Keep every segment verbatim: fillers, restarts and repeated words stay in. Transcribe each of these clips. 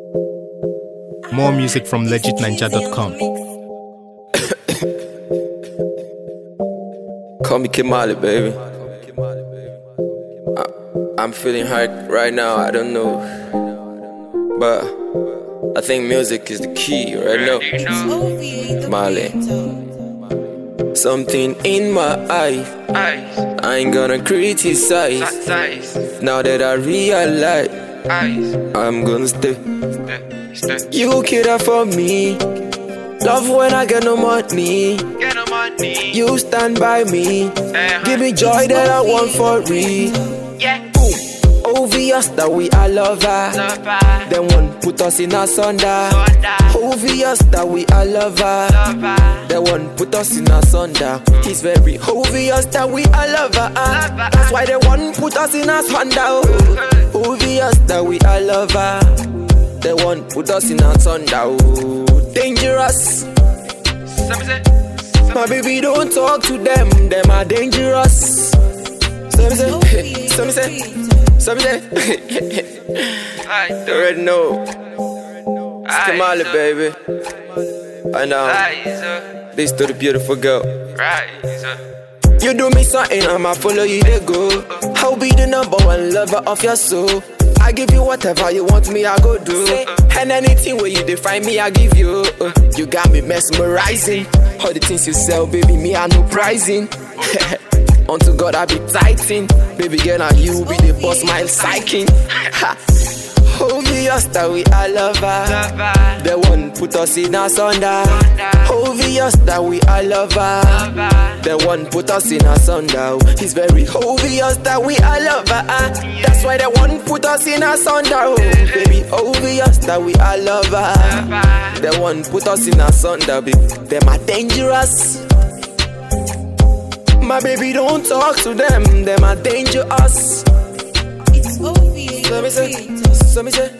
More music from legit ninja dot com. Call me Kimali, baby. I, I'm feeling hurt right now, I don't know. But I think music is the key right now. Kimali. Something in my eyes, I ain't gonna criticize. Now that I realize, I'm gonna stay. You care for me, love when I get no money. You stand by me, give me joy that I want for real. Boom, obvious that we are lover. Then one put us in a sunder. Obvious that we are lover. Then one put us in a sunder. It's very obvious that we are lover. That's why they one put us in a sunder. Obvious that we are lover. They want put us in a sunder. Dangerous. My baby, don't talk to them, them are dangerous. Some say, some say, some say. They already know. It's Kimali, baby. And um, this to the beautiful girl. You do me something, I'ma follow you to go. I'll be the number one lover of your soul. I give you whatever you want me, I go do. And anything where you define me, I give you. uh, You got me mesmerizing. All the things you sell, baby, me, I no pricing. Unto God, I be tighting. Baby girl, now you be the boss, my psyching. Obvious that we are lover. The one put us in a sunder. Obvious that we are lover. The one put us in a sunder. It's very obvious that we are lover. That's why the one put us in a sunder. Oh, baby, obvious that we are lover. The one put us in a sunder. Them are dangerous. My baby, don't talk to them. Them are dangerous. It's obvious. So me say, so me say.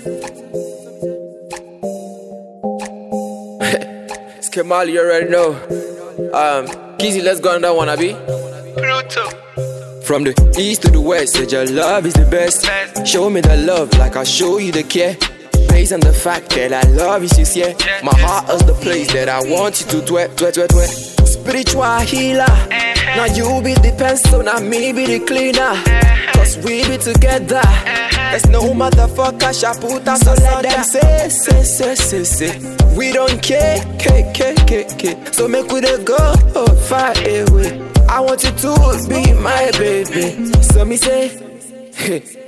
It's Kimali, you already know. Um, Kizzy, let's go on that one, Abi. From the east to the west, said your love is the best. Show me the love like I show you the care. Based on the fact that I love you sincere. My heart is the place that I want you to dwell, dwell, dwell, dwell. Spiritual healer. Now you be the pencil, now me be the cleaner. Cause we be together. There's no motherfucker shall put us so let them say, say, say, say, say. We don't care, care, care, care, care. So make we the go oh, far away. I want you to be my baby. So me say, hey.